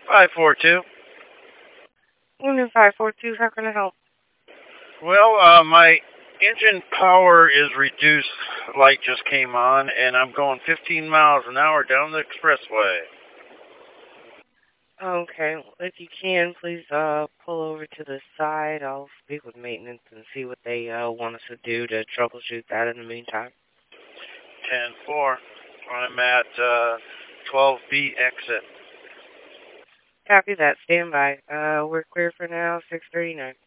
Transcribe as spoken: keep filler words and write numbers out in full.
five four two. Union five four two, how can I help? Well, uh, my engine power is reduced. Light just came on, and I'm going fifteen miles an hour down the expressway. Okay, if you can, please uh pull over to the side. I'll speak with maintenance and see what they uh want us to do to troubleshoot that in the meantime. ten four. I'm at uh, twelve B exit. Copy that. Stand by. Uh, we're clear for now. six thirty-nine.